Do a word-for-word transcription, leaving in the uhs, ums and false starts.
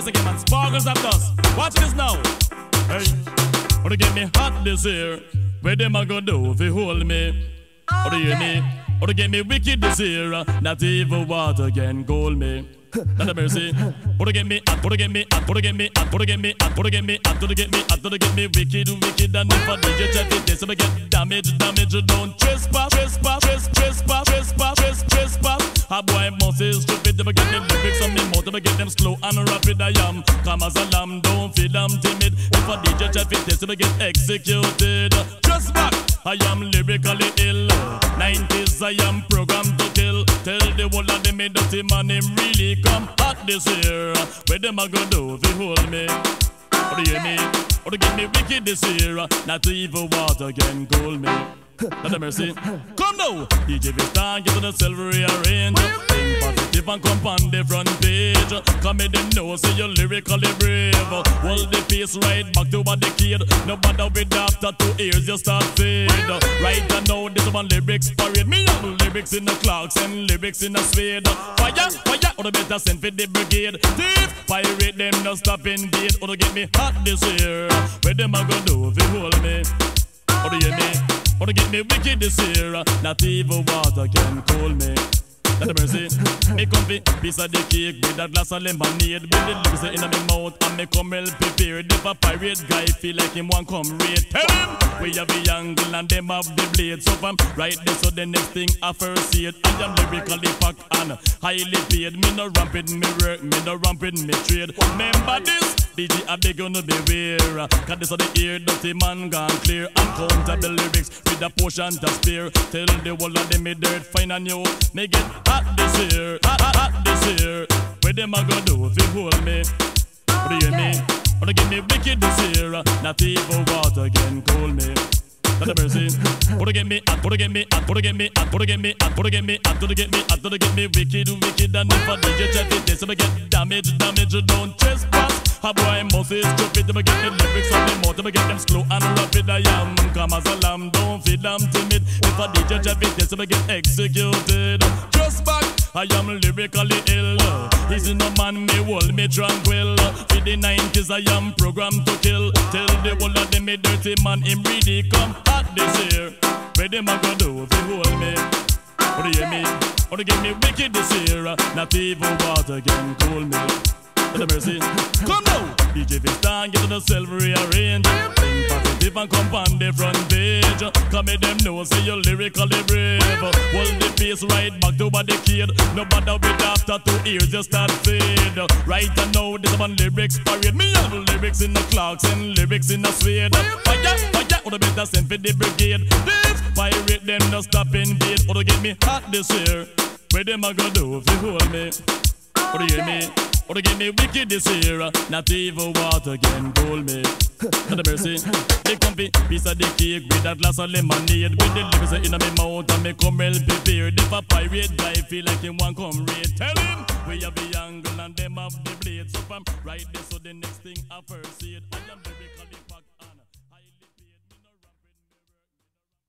bass again, man. Sparkles of dust. Watch this now. Hey, wanna get me hot this year? Where them a go do if you hold me? Or do you hear me? Or to get me wicked this year? Not even water can cool me. Not a mercy. Or to get me, or to get me, or to get me, or to get me, or to get me, or to get me, or to get me wicked, wicked, and if I D J check it, this I get damage, damage. Don't trespass, trespass, trespass, trespass, trespass, trespass. A boy must is stupid. If I get the lyrics on me mouth, if I get them slow and rapid, I am calm as a lamb. Don't feel I'm timid. If I D J check it, this I get executed. Just back. I am lyrically ill. nineties I am programmed to kill. Tell the whole of them me dirty man him really come hot this year. Where them a go do if you hold me? Or do you hear me? Or to get me wicked this year? Not even water can cool me. Not a mercy. Come now, D J Vista, get to the silver rearrange. Think positive and come on the front page. Come in them know, say you're lyrically brave. Hold the pace right back to what the kid. No matter with after two ears, you start fade. Right now, this one lyrics parade. Me have lyrics in the clocks and lyrics in the suede. Fire, fire, or the better send for the brigade. Thief, pirate them, no stop in gate. Or to get me hot this year. Where them a go do if you hold me? Or do you hear me? Or to get me wicked this year? Not even water can cool me. Not a mercy. Me comfy piece of the cake with a glass of lemonade. With the lips in my mouth and me come well prepared. If a pirate guy feel like him want come raid, tell him we have the angle and them have the blade. So from right there, so the next thing I first see it. I am lyrically packed and highly paid. Me no ramping me work, me no ramping me trade. Remember this? D J I beg gonna beware. Cause this of the ear dirty man gone clear. I'm counter the lyrics with a potion to spare. Tell the whole of them me dirt fine and you. Me get hot this year, hot, hot, hot this year. Where them a go do if you hold me? Or do you hear me? Or to get me wicked this year? Not even water can cool me. Not a mercy. Or to get me, or to get me, or to get me, or to get me, or to get me, or to get me, or to get me wicked, wicked, and if I D J check it, this I get damage, damage. Don't trespass. A boy must is stupid. If I get the lyrics on the mouth, if I get them slow and rapid, I am calm as a lamb. Don't feel I'm timid. If I D J check it, this I get executed. Just back. I am lyrically ill. Easy no man, me hold me tranquil. For the nineties I am programmed to kill. Tell the whole of them me dirty man, him really come hot this year. Where them a go do if you hold me? Or do you hear me? Or to get me wicked this year? Not even water can cool me. Not a mercy. Come now, D J Vista, get to the silver rearrange. Think positive and come on the front page. Come in them know, say you're lyrically brave. Hold the pace right back to what the kid. No matter with after two ears, you start fade. Right now, this one lyrics parade. Me have lyrics in the clocks and lyrics in the suede. Fire, fire, or the better send for the brigade. This pirate them no stop in beat. Or to get me hot this year. Where them a go do if you hold me? Or do you hear me? Or to get me wicked this year? Not even water can cool me. Not a mercy. They comfy piece of the cake with a glass of lemonade. With the lips in my mouth and me come well prepared. If a pirate guy feel like he want come raid, tell him we have the angle and them have the blade. So from right there, so the next thing I first see it, I am lyrically packed.